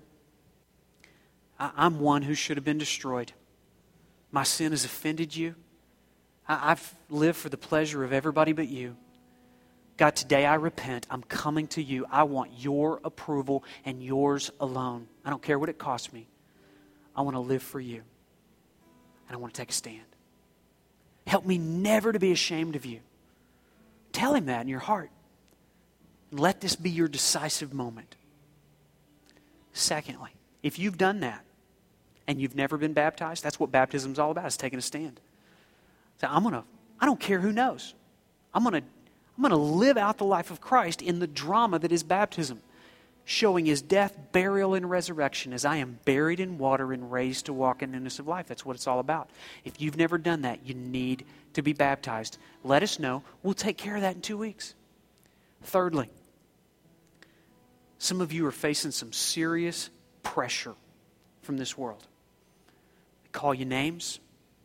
I'm one who should have been destroyed. My sin has offended you. I've lived for the pleasure of everybody but you. God, today I repent. I'm coming to you. I want your approval and yours alone. I don't care what it costs me. I want to live for you. And I want to take a stand. Help me never to be ashamed of you. Tell Him that in your heart. Let this be your decisive moment. Secondly, if you've done that and you've never been baptized, that's what baptism is all about, is taking a stand. Say, I don't care who knows. I'm going to live out the life of Christ in the drama that is baptism, showing His death, burial, and resurrection as I am buried in water and raised to walk in newness of life. That's what it's all about. If you've never done that, you need to be baptized. Let us know. We'll take care of that in 2 weeks. Thirdly, some of you are facing some serious pressure from this world. They call you names.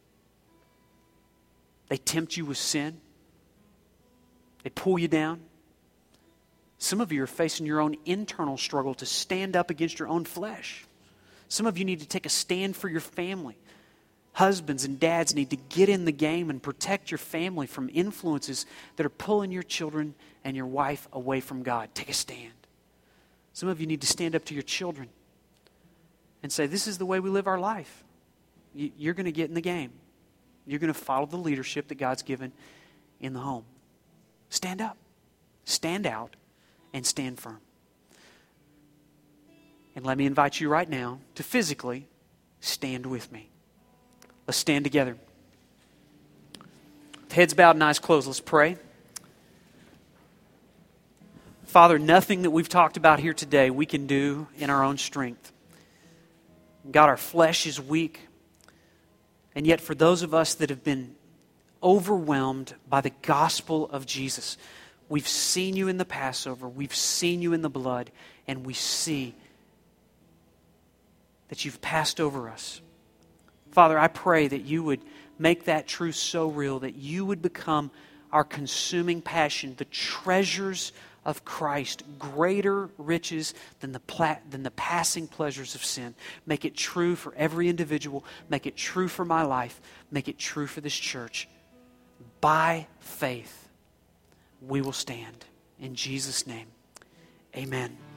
They tempt you with sin. They pull you down. Some of you are facing your own internal struggle to stand up against your own flesh. Some of you need to take a stand for your family. Husbands and dads need to get in the game and protect your family from influences that are pulling your children and your wife away from God. Take a stand. Some of you need to stand up to your children and say, this is the way we live our life. You're going to get in the game. You're going to follow the leadership that God's given in the home. Stand up. Stand out. And stand firm. And let me invite you right now to physically stand with me. Let's stand together. With heads bowed and eyes closed, let's pray. Father, nothing that we've talked about here today we can do in our own strength. God, our flesh is weak. And yet for those of us that have been overwhelmed by the gospel of Jesus, we've seen you in the Passover, we've seen you in the blood, and we see that you've passed over us. Father, I pray that you would make that truth so real, that you would become our consuming passion, the treasures of Christ, greater riches than the passing pleasures of sin. Make it true for every individual. Make it true for my life. Make it true for this church. By faith, we will stand. In Jesus' name, amen.